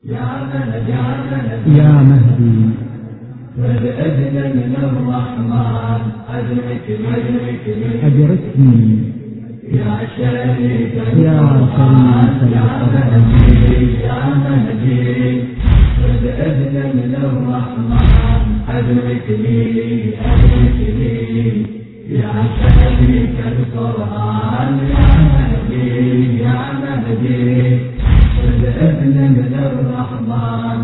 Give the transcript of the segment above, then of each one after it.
يا مهدي والإذن من الرحمن أدركني يا شريك القرآن يا مهدي والإذن من الرحمن أدركني يا شريك القرآن يا مهدي والإذن من الرحمن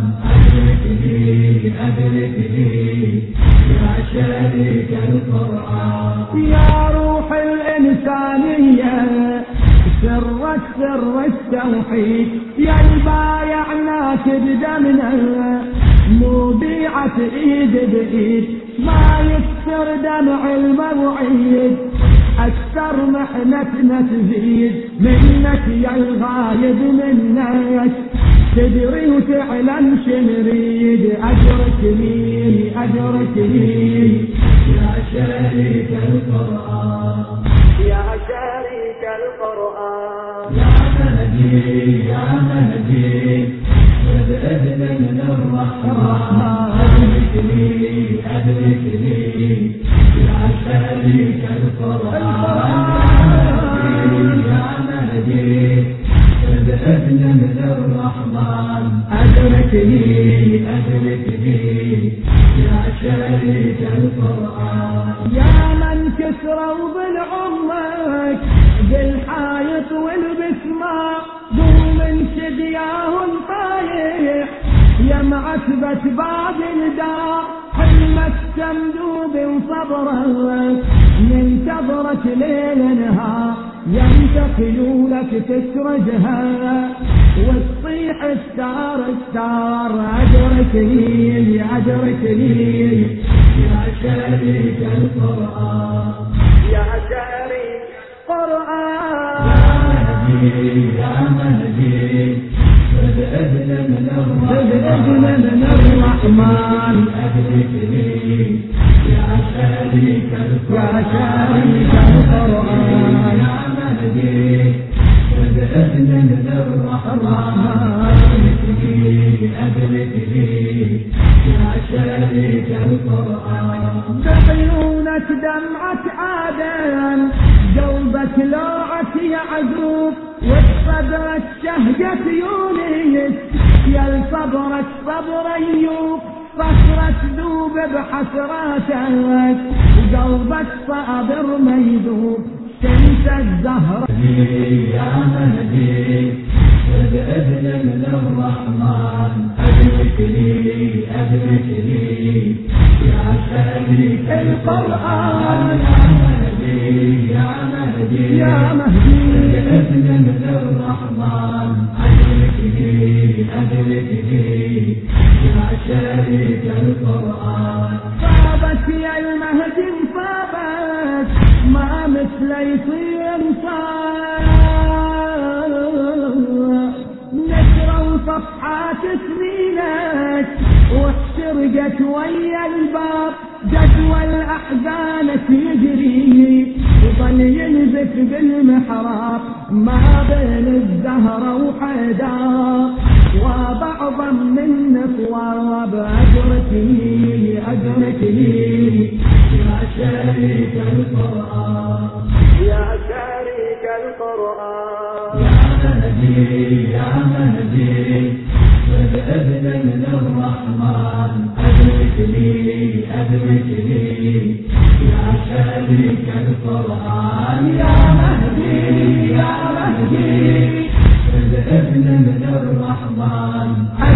أدركني يا شريك القرآن يا روح الإنسانية سر التوحيد يا البايع ناكد دمنا مبيعة إيد بإيد ما يكسر دمع الموعيد أكثر محنتنا تزيد منك يا الغايب منك تدري وتعلم شنريد أدركني يا شريك القرآن يا شريك القرآن يا مهدي والإذن من الرحمن أدركني يا شريك القرآن يا مهدي والإذن من الرحمن أدركني يا شريك القرآن يا من كسروا بالعمك بالحايط والبسماء قوم انشد ياهم طايح يا معتبة باب الدار حلمك تمدوب صبرك ينتظرك ليل نهار ينتقلونك تسرجها وتصيح الستار أدركني يا شريك القرآن يا شريك قرآن يا مهدي والإذن من الرحمن أدركني يا شريك القرآن يا مهدي والإذن من الرحمن أدركني يا شريك القرآن بعيونك دمعة آدم قلبك لوعة يعقوب وبصدرك شهقة يونس يا صبرك صبر أيوب صخرة ذوب بحسراتك قلبك صابر ميذوب شمس الزهرة يا مهدي والإذن من الرحمن أدركني يا شريك القرآن يا مهدي والإذن من الرحمن أدركني يا شريك القرآن صابت يا المهدي صابت ما مثل يصير صار نشرة وصفحات سنينك واحترقت ويا الباب جدول أحزانك يجري وظل ينزف بالمحراب ما بين الزهرة وحدار وبعضا من صواب أدركني يا شريك القرآن يا شريك القرآن يا مهدي والإذن من الرحمن أدركني يا شريك القرآن يا مهدي والإذن من الرحمن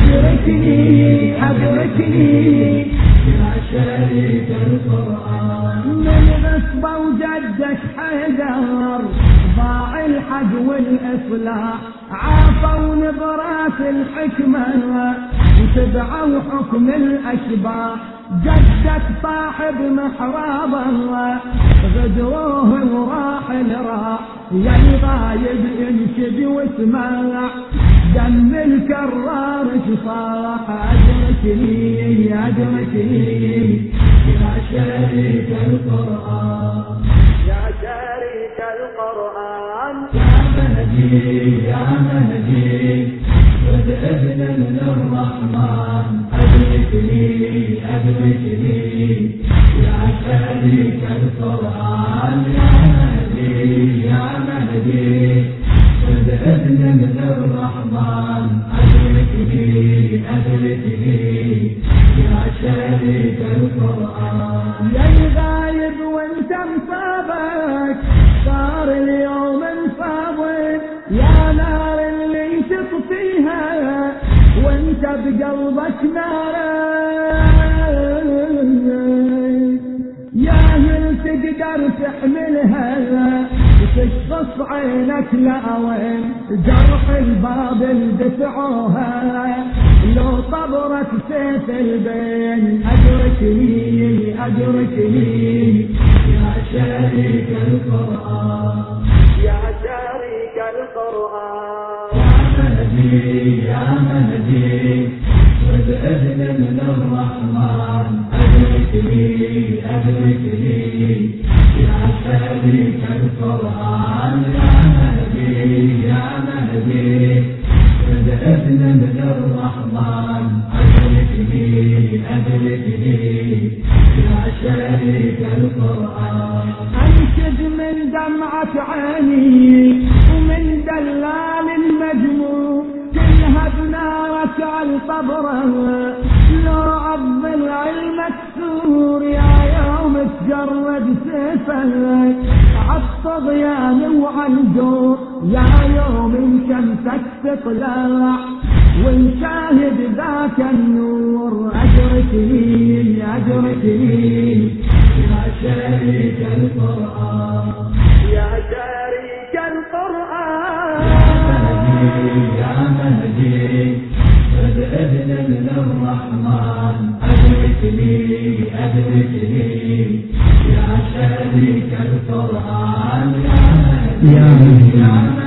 أدركني يا شريك القرآن من غصبة وجدك حيدر ضاع الحج والإصلاح عافوا نظرات الحكمة وتبعوا حكم الأشباح جدك صاحب محراب الله غدروه وراح الراح يا الغايب انشد واسمع دم الكرار صاح أدركني يا شريك القرآن يا شريك القرآن يا مهدي وادعبنا من الرحمن أدركني أدركني يا شريك القرآن يا مهدي يا مهدي وادعبنا من الرحمن أدركني أدركني يا شريك القرآن يا الغايب وانت مصابك صار اليوم انفاضل يا نار اللي تطفيها وانت بقلبك نار يا هل تقدر تحملها وتشخص عينك لا وين جرح الباطل دفعوها لو طبرك سيف البين أدركني أدركني يا شريك القرآن يا شريك القرآن يا مهدي يا مهدي وادعبنا من الرحمن أدركني أدركني يا شريك القرآن يا مهدي يا مهدي وادعبنا من الرحمن أدركني أدركني يا شريك القرآن أنشد من دمعة عيني ومن دلال المجموع كلها بنارك على القبر لو عض العلم مكسور يا يوم تجرد سيفك عط ضيان وعنجور يا يوم شمسك تطلع والشاهد ذاك النور أدركني أدركني يا شريك القرآن يا شريك القرآن يا مهدي وادعبنا من الرحمن أدركني أدركني يا شريك القرآن يا مهدي يا مهدي